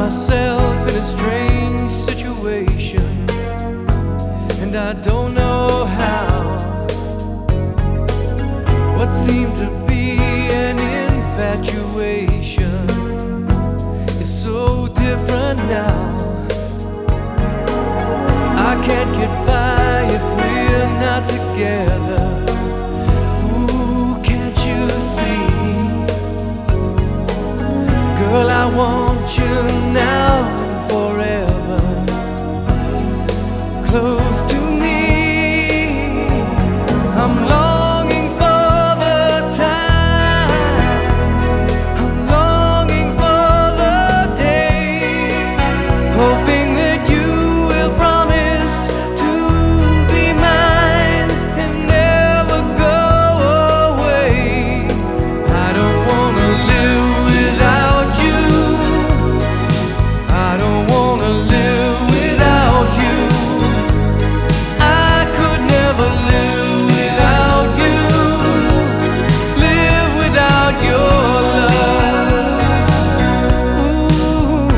myself in a strange situation, and I don't know how. What seemed to be an infatuation is so different now. I can't get by if we're not together. Ooh, can't you see? Girl, I want you now and forever, close to me. I'm longing for the time, I'm longing for the day, hoping that you will promise to be mine and never go away. I don't wanna live without you, I don't wanna live without you. I could never live without you, live without your love. Ooh.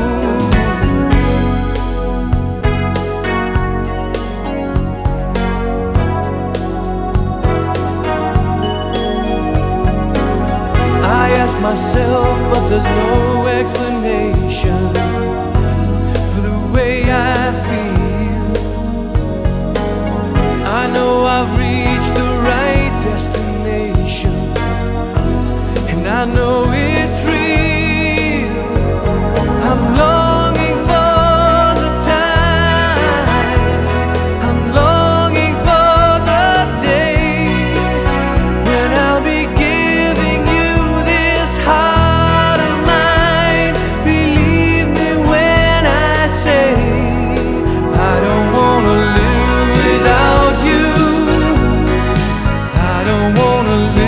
I ask myself, but there's no explanation for the way I feel. I know I've reached the right destination, and I know it's real. I'm longing for the time, I'm longing for the day when I'll be giving you this heart of mine. Believe me when I say I don't wanna live without you, I don't wanna live